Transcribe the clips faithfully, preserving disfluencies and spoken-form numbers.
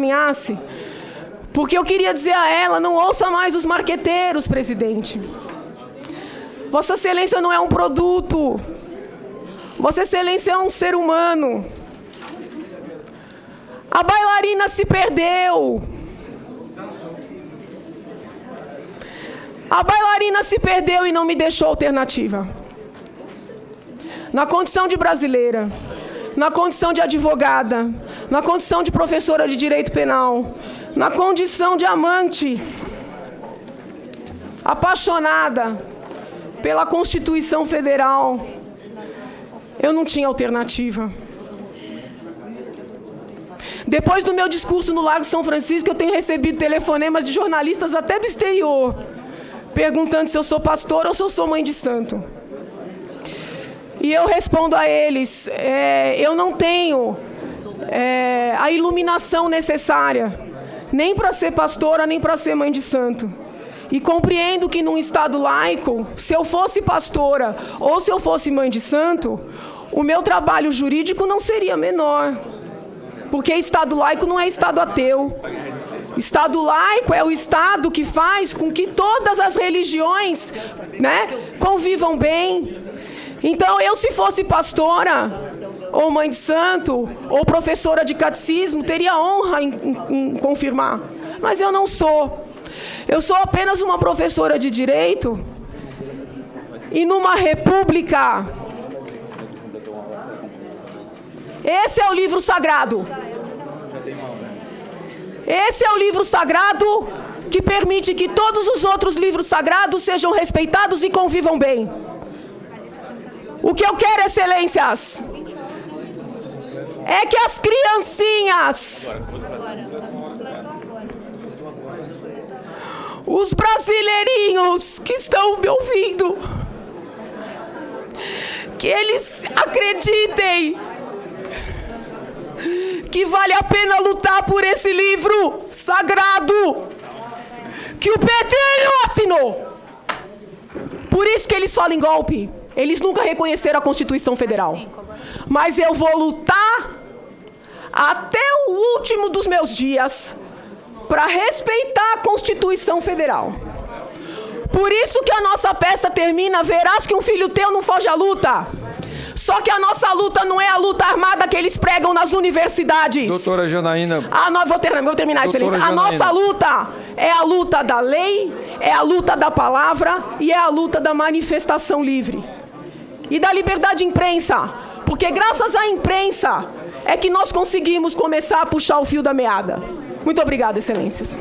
caminhasse, porque eu queria dizer a ela, não ouça mais os marqueteiros, presidente. Vossa Excelência não é um produto. Vossa Excelência é um ser humano. A bailarina se perdeu. A bailarina se perdeu e não me deixou alternativa. Na condição de brasileira, na condição de advogada, na condição de professora de direito penal, na condição de amante, apaixonada pela Constituição Federal, eu não tinha alternativa. Depois do meu discurso no Lago São Francisco, eu tenho recebido telefonemas de jornalistas até do exterior, perguntando se eu sou pastora ou se eu sou mãe de santo. E eu respondo a eles, é, eu não tenho é, a iluminação necessária, nem para ser pastora, nem para ser mãe de santo. E compreendo que num Estado laico, se eu fosse pastora ou se eu fosse mãe de santo, o meu trabalho jurídico não seria menor. Porque Estado laico não é Estado ateu. Estado laico é o Estado que faz com que todas as religiões, né, convivam bem. Então, eu, se fosse pastora, ou mãe de santo, ou professora de catecismo, teria honra em, em, em confirmar. Mas eu não sou. Eu sou apenas uma professora de direito, e numa república. Esse é o livro sagrado. Esse é o livro sagrado que permite que todos os outros livros sagrados sejam respeitados e convivam bem. O que eu quero, excelências, é que as criancinhas, os brasileirinhos que estão me ouvindo, que eles acreditem que vale a pena lutar por esse livro sagrado que o Pedrinho assinou. Por isso que eles falam em golpe. Eles nunca reconheceram a Constituição Federal. Mas eu vou lutar até o último dos meus dias para respeitar a Constituição Federal. Por isso que a nossa peça termina, verás que um filho teu não foge à luta. Só que a nossa luta não é a luta armada que eles pregam nas universidades. Doutora Janaína... Ah, não, vou terminar, vou terminar, excelência. A nossa luta é a luta da lei, é a luta da palavra e é a luta da manifestação livre. E da liberdade de imprensa. Porque graças à imprensa é que nós conseguimos começar a puxar o fio da meada. Muito obrigada, excelências.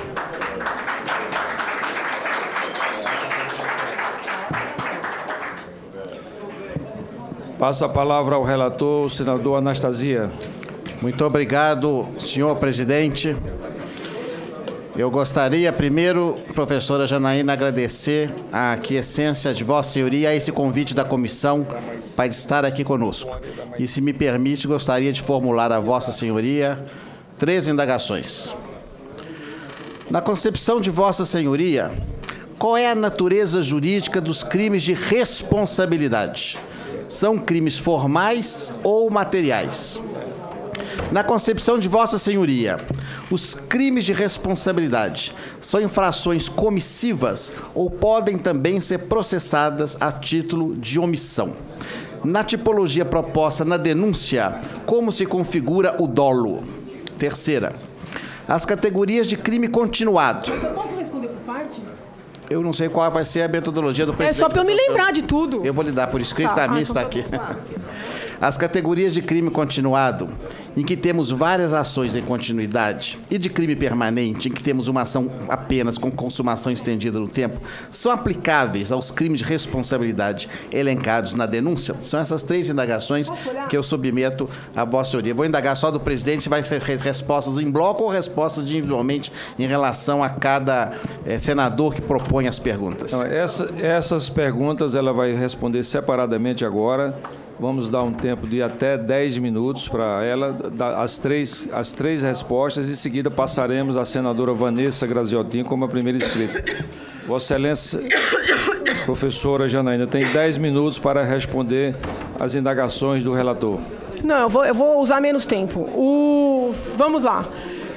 Passo a palavra ao relator, o senador Anastasia. Muito obrigado, senhor presidente. Eu gostaria, primeiro, professora Janaína, agradecer a aquiescência de Vossa Senhoria a esse convite da comissão para estar aqui conosco. E, se me permite, gostaria de formular a Vossa Senhoria três indagações. Na concepção de Vossa Senhoria, qual é a natureza jurídica dos crimes de responsabilidade? São crimes formais ou materiais? Na concepção de Vossa Senhoria, os crimes de responsabilidade são infrações comissivas ou podem também ser processadas a título de omissão? Na tipologia proposta na denúncia, como se configura o dolo? Terceira, as categorias de crime continuado. Posso responder por parte? Eu não sei qual vai ser a metodologia do presidente. É só para eu me lembrar de tudo. Eu vou lhe dar por escrito, tá, a minha está aqui. As categorias de crime continuado, em que temos várias ações em continuidade, e de crime permanente, em que temos uma ação apenas com consumação estendida no tempo, são aplicáveis aos crimes de responsabilidade elencados na denúncia? São essas três indagações que eu submeto à Vossa Senhoria. Vou indagar só do presidente se vai ser respostas em bloco ou respostas individualmente em relação a cada eh, senador que propõe as perguntas. Então, essa, essas perguntas ela vai responder separadamente agora. Vamos dar um tempo de até dez minutos para ela, dar as três, as três respostas, e em seguida passaremos à senadora Vanessa Graziotin como a primeira inscrita. Vossa Excelência, professora Janaína, tem dez minutos para responder as indagações do relator. Não, eu vou, eu vou usar menos tempo. O... Vamos lá.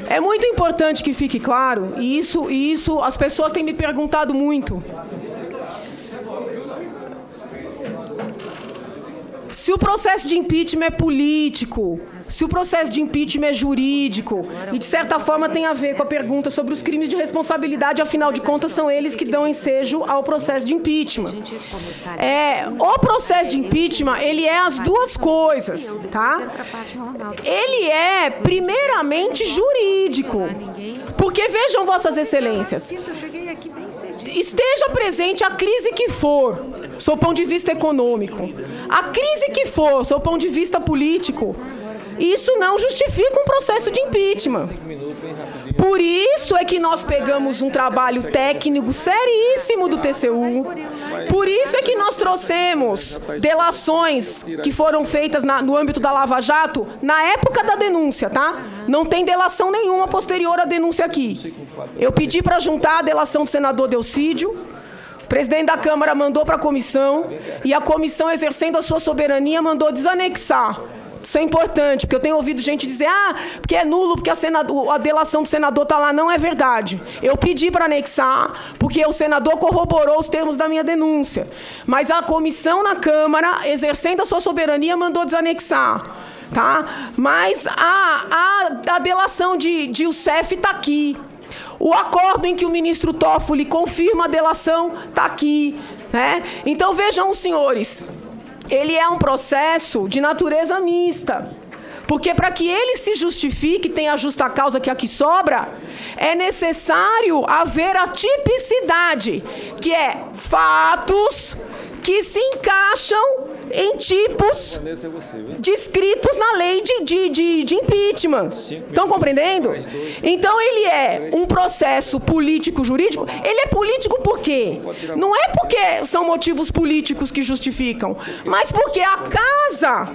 É muito importante que fique claro, e isso, e isso as pessoas têm me perguntado muito. Se o processo de impeachment é político, se o processo de impeachment é jurídico, e de certa forma tem a ver com a pergunta sobre os crimes de responsabilidade, afinal de contas são eles que dão ensejo ao processo de impeachment. É, o processo de impeachment, ele é as duas coisas, tá? Ele é, primeiramente, jurídico. Porque vejam, vossas excelências, esteja presente a crise que for, sob o ponto de vista econômico, a crise que for, sob o ponto de vista político, isso não justifica um processo de impeachment. Por isso é que nós pegamos um trabalho técnico seríssimo do T C U, por isso é que nós trouxemos delações que foram feitas na, no âmbito da Lava Jato na época da denúncia, tá? Não tem delação nenhuma posterior à denúncia aqui. Eu pedi para juntar a delação do senador Delcídio, o presidente da Câmara mandou para a comissão, e a comissão, exercendo a sua soberania, mandou desanexar. Isso é importante, porque eu tenho ouvido gente dizer, ah, porque é nulo, porque a, senador, a delação do senador está lá. Não é verdade. Eu pedi para anexar, porque o senador corroborou os termos da minha denúncia. Mas a comissão na Câmara, exercendo a sua soberania, mandou desanexar. Tá? Mas a, a, a delação de, de Youssef está aqui. O acordo em que o ministro Toffoli confirma a delação está aqui. Né? Então, vejam os senhores, ele é um processo de natureza mista. Porque para que ele se justifique, tem a justa causa que aqui sobra, é necessário haver a tipicidade, que é fatos que se encaixam em tipos descritos na lei de, de, de, de impeachment. Estão compreendendo? Então, ele é um processo político-jurídico. Ele é político por quê? Não é porque são motivos políticos que justificam, mas porque a casa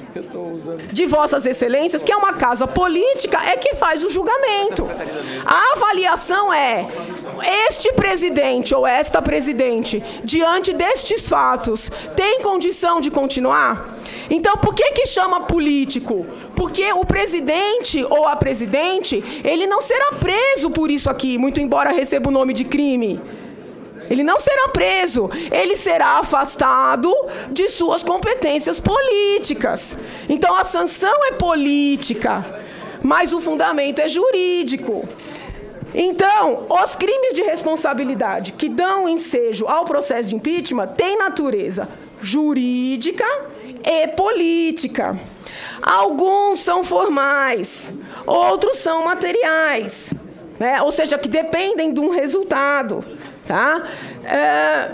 de vossas excelências, que é uma casa política, é que faz o julgamento. A avaliação é, este presidente ou esta presidente, diante destes fatos, tem condição de continuar? Então, por que que chama político? Porque o presidente ou a presidente, ele não será preso por isso aqui, muito embora receba o nome de crime. Ele não será preso, ele será afastado de suas competências políticas. Então, a sanção é política, mas o fundamento é jurídico. Então, os crimes de responsabilidade que dão ensejo ao processo de impeachment têm natureza jurídica e política. Alguns são formais, outros são materiais, né? Ou seja, que dependem de um resultado. Tá? É,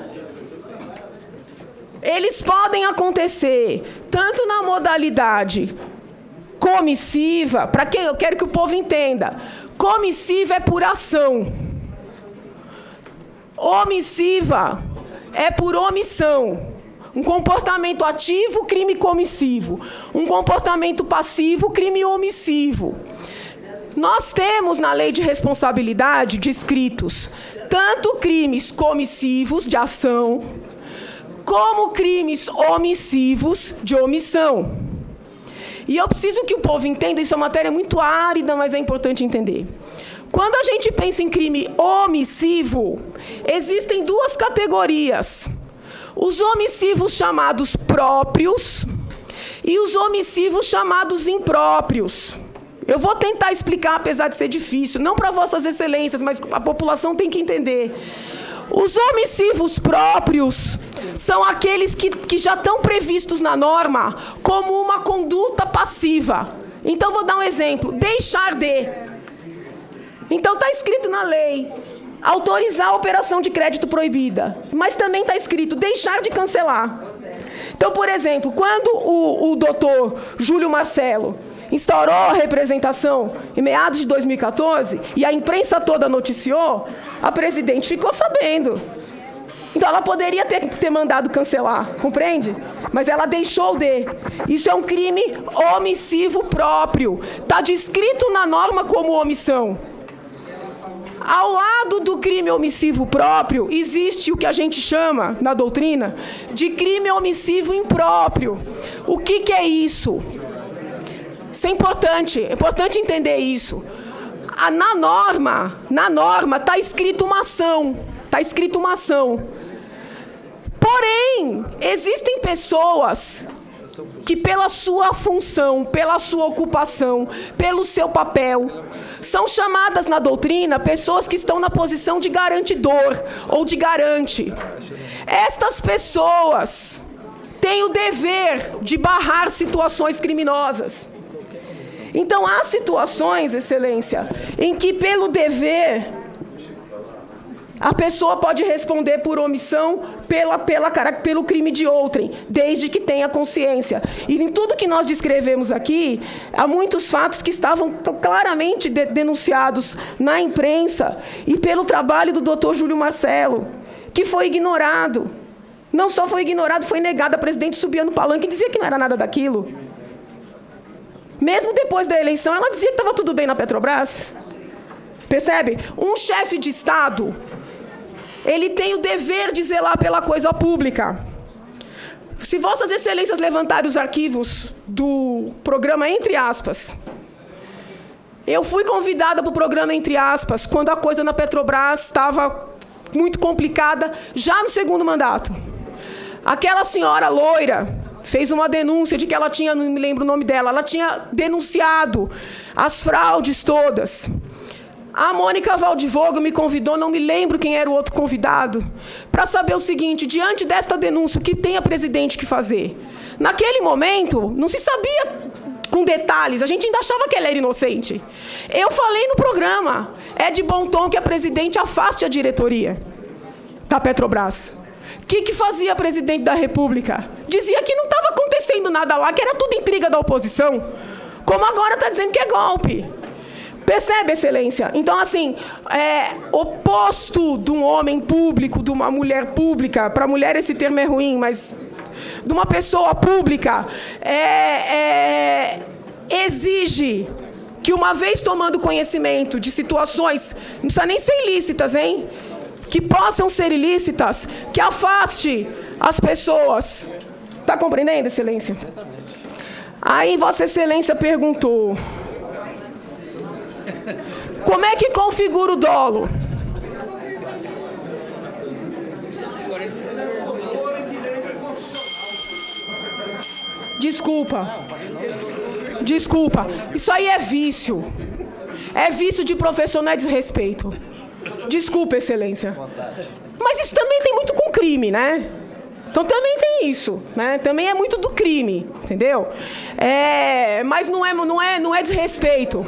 eles podem acontecer tanto na modalidade comissiva, para quem eu quero que o povo entenda, comissiva é por ação, omissiva é por omissão. Um comportamento ativo, crime comissivo. Um comportamento passivo, crime omissivo. Nós temos na lei de responsabilidade descritos tanto crimes comissivos de ação, como crimes omissivos de omissão. E eu preciso que o povo entenda, isso é uma matéria muito árida, mas é importante entender. Quando a gente pensa em crime omissivo, existem duas categorias. Os omissivos chamados próprios e os omissivos chamados impróprios. Eu vou tentar explicar, apesar de ser difícil, não para vossas excelências, mas a população tem que entender. Os omissivos próprios são aqueles que, que já estão previstos na norma como uma conduta passiva. Então, vou dar um exemplo. Deixar de. Então, está escrito na lei, autorizar a operação de crédito proibida. Mas também está escrito deixar de cancelar. Então, por exemplo, quando o, o doutor Júlio Marcelo instaurou a representação em meados de dois mil e quatorze, e a imprensa toda noticiou, a presidente ficou sabendo. Então, ela poderia ter, ter mandado cancelar, compreende? Mas ela deixou de. Isso é um crime omissivo próprio. Está descrito na norma como omissão. Ao lado do crime omissivo próprio, existe o que a gente chama, na doutrina, de crime omissivo impróprio. O que, que é isso? Isso é importante, é importante entender isso. a, na norma, na norma está escrito uma ação, está escrito uma ação. Porém, existem pessoas que pela sua função, pela sua ocupação, pelo seu papel, são chamadas na doutrina pessoas que estão na posição de garantidor ou de garante. Estas pessoas têm o dever de barrar situações criminosas. Então, há situações, Excelência, em que pelo dever a pessoa pode responder por omissão pela, pela, pelo crime de outrem, desde que tenha consciência. E em tudo que nós descrevemos aqui, há muitos fatos que estavam claramente de, denunciados na imprensa e pelo trabalho do doutor Júlio Marcelo, que foi ignorado. Não só foi ignorado, foi negado. A presidente subia no palanque e dizia que não era nada daquilo. Mesmo depois da eleição, ela dizia que estava tudo bem na Petrobras. Percebe? Um chefe de Estado, ele tem o dever de zelar pela coisa pública. Se Vossas Excelências levantarem os arquivos do programa Entre Aspas, eu fui convidada para o programa Entre Aspas quando a coisa na Petrobras estava muito complicada, já no segundo mandato. Aquela senhora loira fez uma denúncia de que ela tinha, não me lembro o nome dela, ela tinha denunciado as fraudes todas. A Mônica Valdivogo me convidou, não me lembro quem era o outro convidado, para saber o seguinte: diante desta denúncia, o que tem a presidente que fazer? Naquele momento, não se sabia com detalhes, a gente ainda achava que ela era inocente. Eu falei no programa, é de bom tom que a presidente afaste a diretoria da Petrobras. O que, que fazia a presidente da República? Dizia que não estava acontecendo nada lá, que era tudo intriga da oposição, como agora está dizendo que é golpe. Percebe, Excelência? Então, assim, é, oposto de um homem público, de uma mulher pública, para mulher esse termo é ruim, mas de uma pessoa pública, é, é, exige que, uma vez tomando conhecimento de situações, não precisa nem ser ilícitas, hein? Que possam ser ilícitas, que afaste as pessoas. Está compreendendo, Excelência? Aí, Vossa Excelência perguntou: como é que configura o dolo? Desculpa. Desculpa. Isso aí é vício. É vício de professor, não é desrespeito. Desculpa, Excelência. Mas isso também tem muito com crime, né? Então também tem isso, né? Também é muito do crime, entendeu? É, mas não é, não é, não é desrespeito.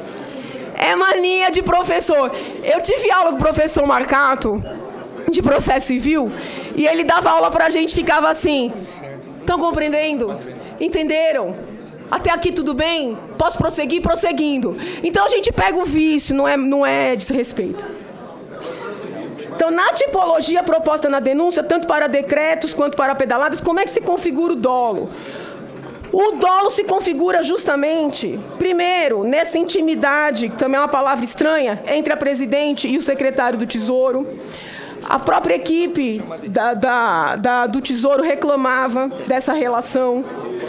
É mania de professor. Eu tive aula com o professor Marcato, de processo civil, e ele dava aula pra gente, ficava assim: estão compreendendo? Entenderam? Até aqui tudo bem? Posso prosseguir? Prosseguindo. Então a gente pega o vício, não é, não é desrespeito. Então, na tipologia proposta na denúncia, tanto para decretos quanto para pedaladas, como é que se configura o dolo? O dolo se configura justamente, primeiro, nessa intimidade, que também é uma palavra estranha, entre a presidente e o secretário do Tesouro. A própria equipe da, da, da, do Tesouro reclamava dessa relação.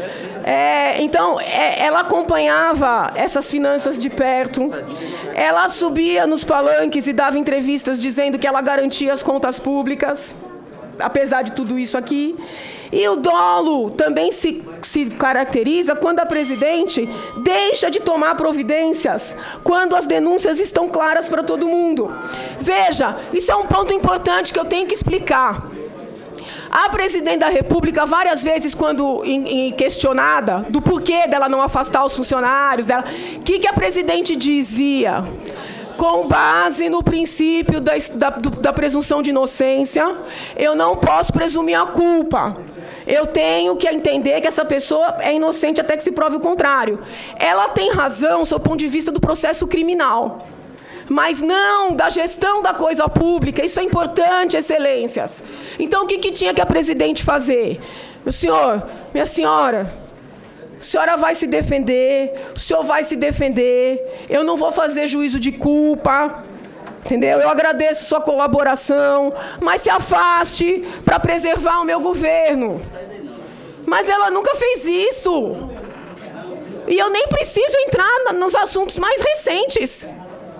É, então, é, ela acompanhava essas finanças de perto. Ela subia nos palanques e dava entrevistas dizendo que ela garantia as contas públicas, apesar de tudo isso aqui. E o dolo também se, se caracteriza quando a presidente deixa de tomar providências, quando as denúncias estão claras para todo mundo. Veja, isso é um ponto importante que eu tenho que explicar. A presidente da República, várias vezes, quando em, em questionada do porquê dela não afastar os funcionários dela, o que, que a presidente dizia? Com base no princípio da, da, da presunção de inocência, eu não posso presumir a culpa. Eu tenho que entender que essa pessoa é inocente até que se prove o contrário. Ela tem razão, do ponto de vista do processo criminal, mas não da gestão da coisa pública. Isso é importante, Excelências. Então, o que, que tinha que a presidente fazer? Meu senhor, minha senhora, a senhora vai se defender, o senhor vai se defender, eu não vou fazer juízo de culpa, entendeu? Eu agradeço sua colaboração, mas se afaste para preservar o meu governo. Mas ela nunca fez isso. E eu nem preciso entrar nos assuntos mais recentes.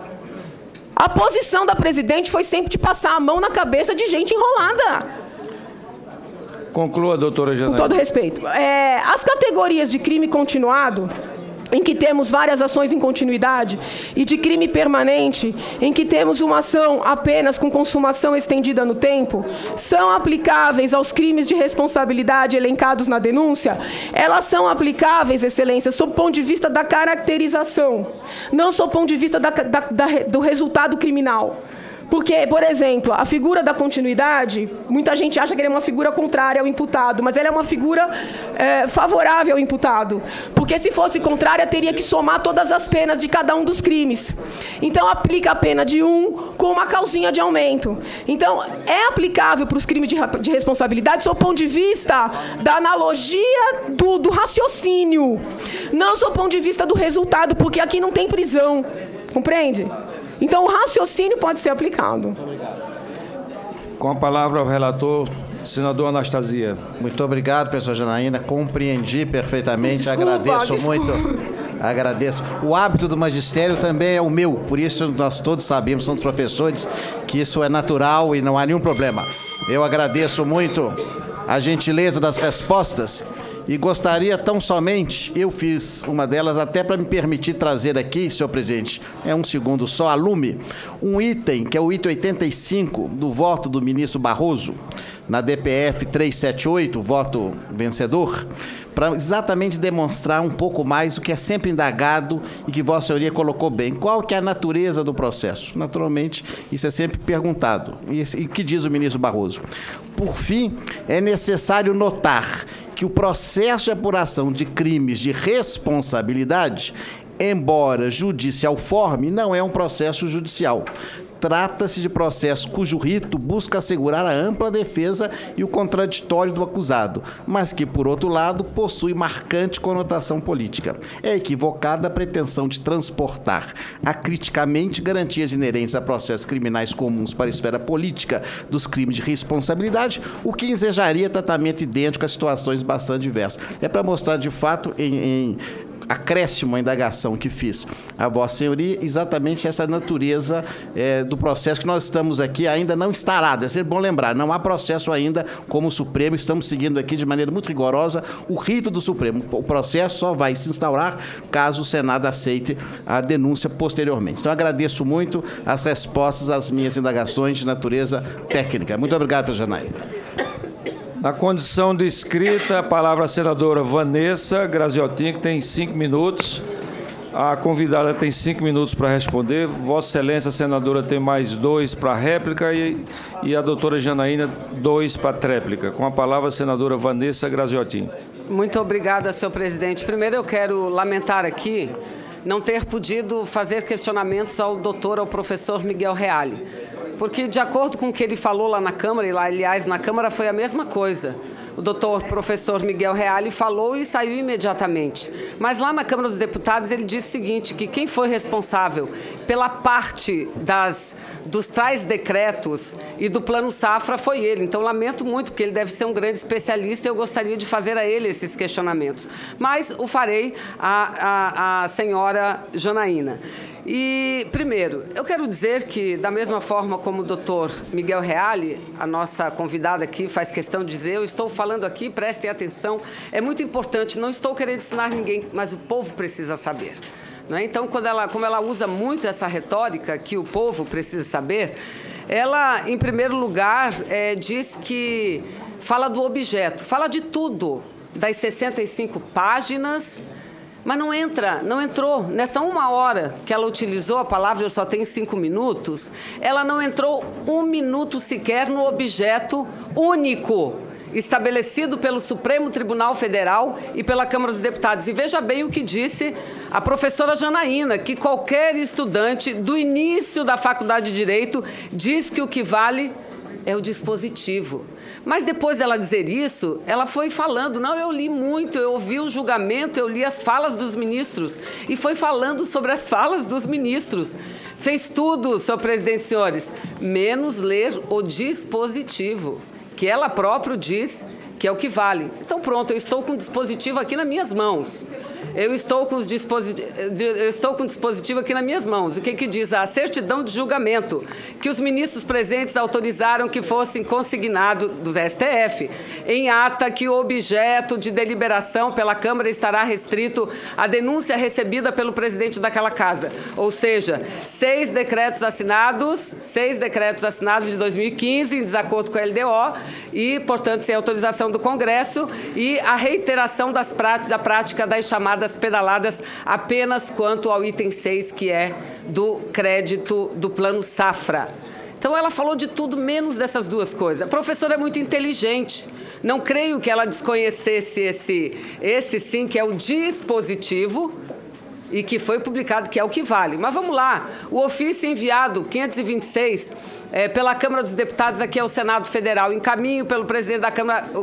A posição da presidente foi sempre de passar a mão na cabeça de gente enrolada. Conclua, doutora Janaína. Com todo respeito. É, as categorias de crime continuado, em que temos várias ações em continuidade, e de crime permanente, em que temos uma ação apenas com consumação estendida no tempo, são aplicáveis aos crimes de responsabilidade elencados na denúncia? Elas são aplicáveis, Excelência, sob o ponto de vista da caracterização, não sob o ponto de vista da, da, da, do resultado criminal. Porque, por exemplo, a figura da continuidade, muita gente acha que ele é uma figura contrária ao imputado, mas ela é uma figura é, favorável ao imputado. Porque, se fosse contrária, teria que somar todas as penas de cada um dos crimes. Então, aplica a pena de um com uma causinha de aumento. Então, é aplicável para os crimes de, de responsabilidade sob o ponto de vista da analogia do, do raciocínio, não sob o ponto de vista do resultado, porque aqui não tem prisão. Compreende? Então, o raciocínio pode ser aplicado. Com a palavra, o relator, senador Anastasia. Muito obrigado, professor Janaína. Compreendi perfeitamente. Desculpa, agradeço desculpa. muito. Agradeço. O hábito do magistério também é o meu. Por isso, nós todos sabemos, somos professores, que isso é natural e não há nenhum problema. Eu agradeço muito a gentileza das respostas. E gostaria tão somente, eu fiz uma delas até para me permitir trazer aqui, senhor presidente, é um segundo só, a lume, um item, que é o item oitenta e cinco do voto do ministro Barroso, na D P F trezentos e setenta e oito, voto vencedor, para exatamente demonstrar um pouco mais o que é sempre indagado e que Vossa Senhoria colocou bem. Qual que é a natureza do processo? Naturalmente, isso é sempre perguntado. E o que diz o ministro Barroso? Por fim, é necessário notar que o processo de apuração de crimes de responsabilidade, embora judicial-forme, não é um processo judicial. Trata-se de processo cujo rito busca assegurar a ampla defesa e o contraditório do acusado, mas que, por outro lado, possui marcante conotação política. É equivocada a pretensão de transportar acriticamente garantias inerentes a processos criminais comuns para a esfera política dos crimes de responsabilidade, o que ensejaria tratamento idêntico a situações bastante diversas. É para mostrar, de fato, em... em acréscimo à indagação que fiz a Vossa Senhoria, exatamente essa natureza é, do processo que nós estamos aqui ainda não instaurado. É sempre bom lembrar, não há processo ainda como o Supremo, estamos seguindo aqui de maneira muito rigorosa o rito do Supremo. O processo só vai se instaurar caso o Senado aceite a denúncia posteriormente. Então, agradeço muito as respostas às minhas indagações de natureza técnica. Muito obrigado, professor Janaína. Na condição de escrita, a palavra à senadora Vanessa Graziotin, que tem cinco minutos. A convidada tem cinco minutos para responder. Vossa Excelência, a senadora, tem mais dois para réplica e, e a doutora Janaína, dois para tréplica. Com a palavra, a senadora Vanessa Graziotin. Muito obrigada, senhor presidente. Primeiro, eu quero lamentar aqui não ter podido fazer questionamentos ao doutor, ao professor Miguel Reale. Porque, de acordo com o que ele falou lá na Câmara, e lá, aliás, na Câmara foi a mesma coisa. O doutor professor Miguel Reale falou e saiu imediatamente. Mas lá na Câmara dos Deputados ele disse o seguinte, que quem foi responsável pela parte das, dos tais decretos e do Plano Safra foi ele. Então, lamento muito, porque ele deve ser um grande especialista e eu gostaria de fazer a ele esses questionamentos. Mas o farei à, à, à senhora Janaína. E, primeiro, eu quero dizer que, da mesma forma como o doutor Miguel Reale, a nossa convidada aqui faz questão de dizer, eu estou falando aqui, prestem atenção, é muito importante, não estou querendo ensinar ninguém, mas o povo precisa saber. Não é? Então, quando ela, como ela usa muito essa retórica, que o povo precisa saber, ela, em primeiro lugar, é, diz que fala do objeto, fala de tudo, das sessenta e cinco páginas... Mas não entra, não entrou. Nessa uma hora que ela utilizou a palavra, eu só tenho cinco minutos, ela não entrou um minuto sequer no objeto único estabelecido pelo Supremo Tribunal Federal e pela Câmara dos Deputados. E veja bem o que disse a professora Janaína, que qualquer estudante do início da Faculdade de Direito diz que o que vale é o dispositivo. Mas depois dela dizer isso, ela foi falando, não, eu li muito, eu ouvi o julgamento, eu li as falas dos ministros, e foi falando sobre as falas dos ministros. Fez tudo, senhor presidente e senhores, menos ler o dispositivo, que ela própria diz que é o que vale. Então, pronto, eu estou com o dispositivo aqui nas minhas mãos. Eu estou com, os disposit... eu estou com o dispositivo aqui nas minhas mãos. O que, que diz? A certidão de julgamento, que os ministros presentes autorizaram que fossem consignados do S T F, em ata que o objeto de deliberação pela Câmara estará restrito à denúncia recebida pelo presidente daquela casa. Ou seja, seis decretos assinados, seis decretos assinados de dois mil e quinze, em desacordo com a L D O, e, portanto, sem autorização do Congresso, e a reiteração das práticas, da prática das chamadas pedaladas apenas quanto ao item seis, que é do crédito do Plano Safra. Então, ela falou de tudo menos dessas duas coisas. A professora é muito inteligente. Não creio que ela desconhecesse esse, esse sim, que é o dispositivo, e que foi publicado, que é o que vale. Mas vamos lá. O ofício enviado, quinhentos e vinte e seis, é, pela Câmara dos Deputados aqui ao Senado Federal, encaminho pelo presidente da Câmara, o,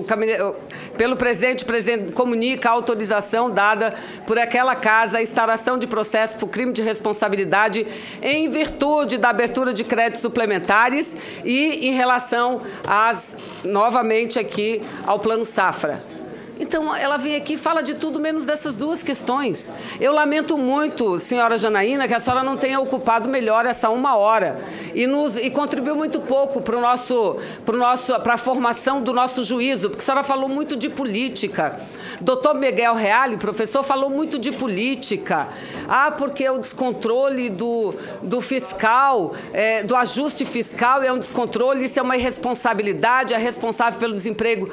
pelo presidente, o presidente comunica a autorização dada por aquela casa, a instauração de processo por crime de responsabilidade em virtude da abertura de créditos suplementares e em relação às, novamente aqui, ao Plano Safra. Então, ela vem aqui e fala de tudo menos dessas duas questões. Eu lamento muito, senhora Janaína, que a senhora não tenha ocupado melhor essa uma hora e, nos, e contribuiu muito pouco para o nosso, para o nosso, para a formação do nosso juízo, porque a senhora falou muito de política. Doutor Miguel Reale, professor, falou muito de política. Ah, porque o descontrole do, do fiscal, é, do ajuste fiscal é um descontrole, isso é uma irresponsabilidade, é responsável pelo desemprego.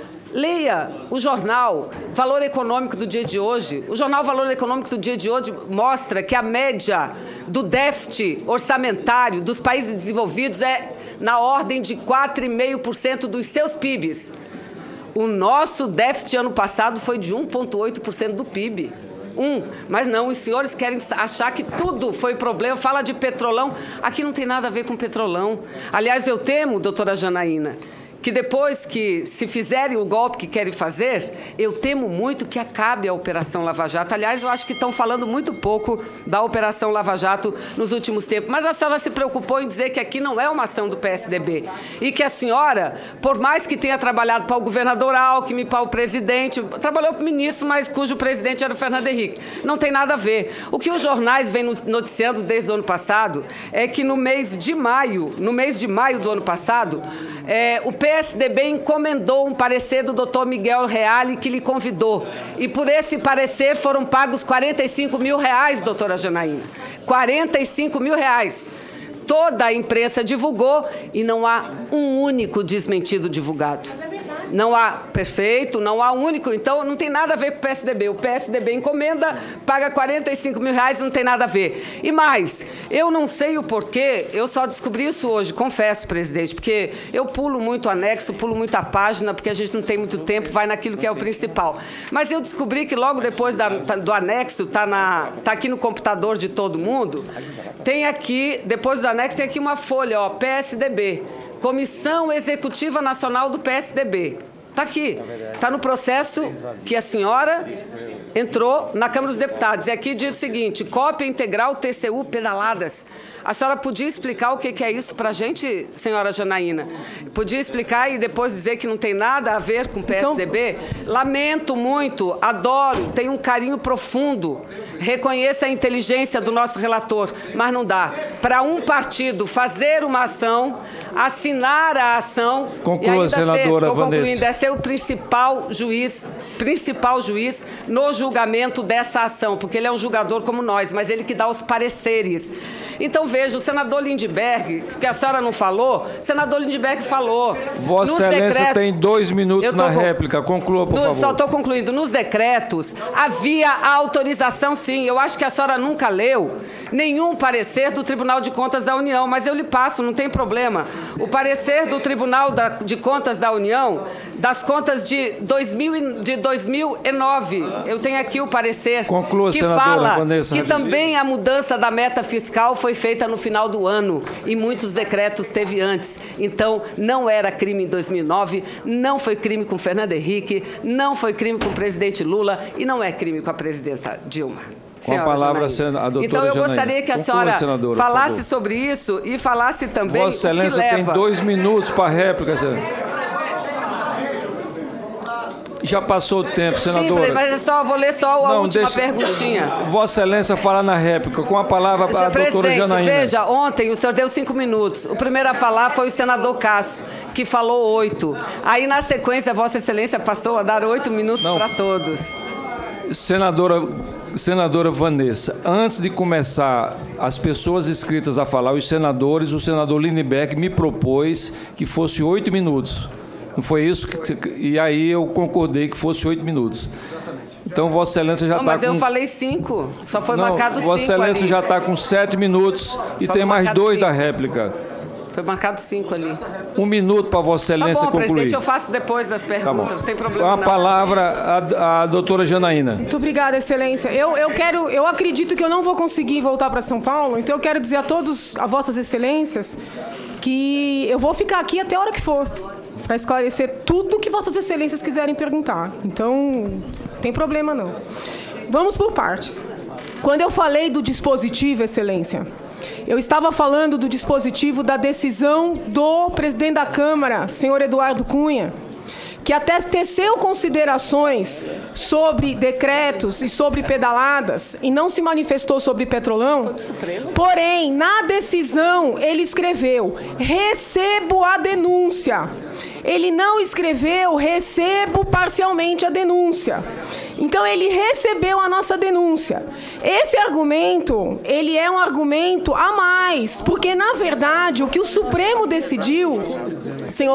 Leia o jornal Valor Econômico do dia de hoje. O jornal Valor Econômico do dia de hoje mostra que a média do déficit orçamentário dos países desenvolvidos é na ordem de quatro vírgula cinco por cento dos seus P I Bs. O nosso déficit ano passado foi de um vírgula oito por cento do P I B. Um, mas não, os senhores querem achar que tudo foi problema, fala de petrolão. Aqui não tem nada a ver com petrolão. Aliás, eu temo, doutora Janaína, que depois que se fizerem o golpe que querem fazer, eu temo muito que acabe a Operação Lava Jato. Aliás, eu acho que estão falando muito pouco da Operação Lava Jato nos últimos tempos. Mas a senhora se preocupou em dizer que aqui não é uma ação do P S D B. E que a senhora, por mais que tenha trabalhado para o governador Alckmin, para o presidente, trabalhou para o ministro, mas cujo presidente era o Fernando Henrique. Não tem nada a ver. O que os jornais vêm noticiando desde o ano passado é que no mês de maio, no mês de maio do ano passado, é, o P S D B encomendou um parecer do doutor Miguel Reale, que lhe convidou. E por esse parecer foram pagos quarenta e cinco mil reais, doutora Janaína. quarenta e cinco mil reais. Toda a imprensa divulgou e não há um único desmentido divulgado. Não há, perfeito, não há um único. Então, não tem nada a ver com o P S D B. O P S D B encomenda, paga quarenta e cinco mil reais, não tem nada a ver. E mais, eu não sei o porquê, eu só descobri isso hoje, confesso, presidente, porque eu pulo muito anexo, pulo muito a página, porque a gente não tem muito tempo, vai naquilo que é o principal. Mas eu descobri que logo depois da, do anexo, está tá aqui no computador de todo mundo, tem aqui, depois do anexo, tem aqui uma folha, ó, P S D B. Comissão Executiva Nacional do P S D B. Está aqui. Está no processo que a senhora entrou na Câmara dos Deputados. E aqui diz o seguinte, cópia integral T C U pedaladas. A senhora podia explicar o que é isso para a gente, senhora Janaína? Podia explicar e depois dizer que não tem nada a ver com o P S D B? Então... Lamento muito, adoro, tenho um carinho profundo. Reconheço a inteligência do nosso relator, mas não dá. Para um partido fazer uma ação, assinar a ação... Conclua, senadora Vanessa. Concluindo, é ser o principal juiz, principal juiz no julgamento dessa ação, porque ele é um julgador como nós, mas ele que dá os pareceres. Então, veja, o senador Lindbergh, que a senhora não falou, o senador Lindbergh falou. Vossa Excelência decretos, tem dois minutos na com, réplica. Conclua, por no, favor. Só estou concluindo. Nos decretos, havia a autorização, sim. Eu acho que a senhora nunca leu nenhum parecer do Tribunal de Contas da União, mas eu lhe passo, não tem problema. O parecer do Tribunal da, de Contas da União, das contas de, dois mil, de dois mil e nove, eu tenho aqui o parecer, Conclua, que senadora fala Vanessa. que também a mudança da meta fiscal foi feita no final do ano e muitos decretos teve antes. Então, não era crime em dois mil e nove, não foi crime com Fernando Henrique, não foi crime com o presidente Lula e não é crime com a presidenta Dilma. Com a palavra, a doutora Então, eu Janaína. gostaria que a Conclua, senhora senadora, falasse sobre isso e falasse também Vossa Excelência o que leva... tem dois minutos para a réplica, senhora. Já passou o tempo, senadora. Sim, mas é só, vou ler só a Não, última deixa, perguntinha. Vossa Excelência fala na réplica. Com a palavra a doutora Janaína. Veja, ontem o senhor deu cinco minutos. O primeiro a falar foi o senador Cássio, que falou oito. Aí, na sequência, Vossa Excelência passou a dar oito minutos para todos. Senadora, senadora Vanessa, antes de começar as pessoas inscritas a falar, os senadores, o senador Lindbergh me propôs que fosse oito minutos. Não foi isso? E aí eu concordei que fosse oito minutos. Então, Vossa Excelência já está com... Mas eu falei cinco, só foi Não, marcado cinco. Vossa Excelência ali. já está com sete minutos e Foi tem mais dois cinco. da réplica. Foi marcado cinco ali. Um minuto para Vossa Excelência tá bom, concluir. presidente, eu faço depois das perguntas, Tá bom. não tem problema. Com a não. palavra, a, a doutora Janaína. Muito obrigada, Excelência. Eu, eu quero, eu acredito que eu não vou conseguir voltar para São Paulo, então eu quero dizer a todos, a Vossas Excelências, que eu vou ficar aqui até a hora que for, para esclarecer tudo que Vossas Excelências quiserem perguntar. Então, não tem problema não. Vamos por partes. Quando eu falei do dispositivo, Excelência, eu estava falando do dispositivo da decisão do presidente da Câmara, senhor Eduardo Cunha, que até teceu considerações sobre decretos e sobre pedaladas e não se manifestou sobre Petrolão. Porém, na decisão, ele escreveu: recebo a denúncia. Ele não escreveu: recebo parcialmente a denúncia. Então, ele recebeu a nossa denúncia. Esse argumento, ele é um argumento a mais, porque, na verdade, o que o Supremo decidiu, senhor